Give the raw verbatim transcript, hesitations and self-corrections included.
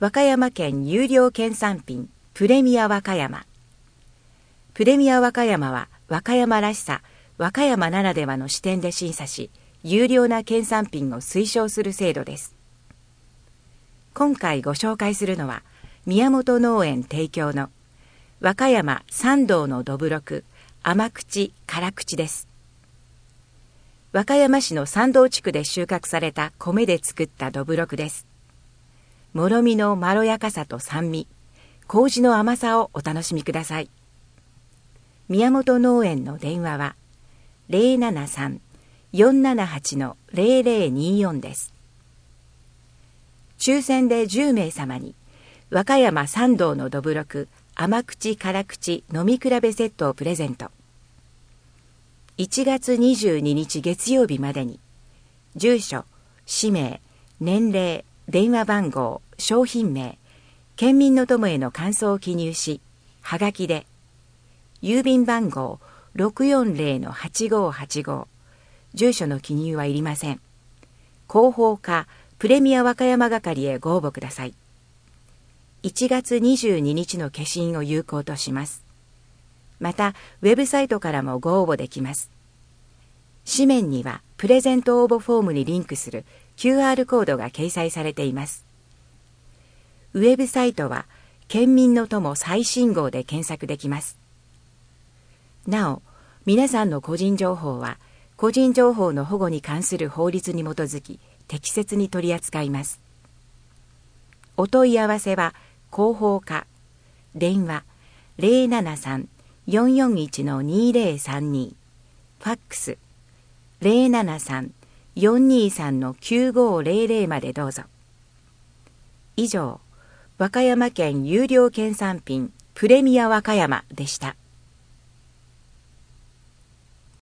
和歌山県有料県産品プレミア和歌山。プレミア和歌山は和歌山らしさ、和歌山ならではの視点で審査し、優良な県産品を推奨する制度です。今回ご紹介するのは、宮本農園提供の和歌山三道のどぶろく甘口辛口です。和歌山市の三道地区で収穫された米で作ったどぶろくです。もろみのまろやかさと酸味、麹の甘さをお楽しみください。宮本農園の電話は ゼロななさん よんななはち ゼロゼロによん です。抽選でじゅうめい様に和歌山三道のどぶろく甘口辛口飲み比べセットをプレゼント。いちがつにじゅうににち月曜日までに住所、氏名、年齢、電話番号、商品名、県民の友への感想を記入し、はがきで郵便番号 ろくよんゼロのはちごはちご、住所の記入はいりません。広報課プレミア和歌山係へご応募ください。いちがつにじゅうににちの消印を有効とします。また、ウェブサイトからもご応募できます。紙面にはプレゼント応募フォームにリンクする キューアール コードが掲載されています。ウェブサイトは県民の友最新号で検索できます。なお、皆さんの個人情報は個人情報の保護に関する法律に基づき適切に取り扱います。お問い合わせは広報課、電話 ゼロななさん よんよんいち にゼロさんに、ファックス ゼロななさん よんにさん きゅうごゼロゼロ までどうぞ。以上、和歌山県有料県産品プレミア和歌山でした。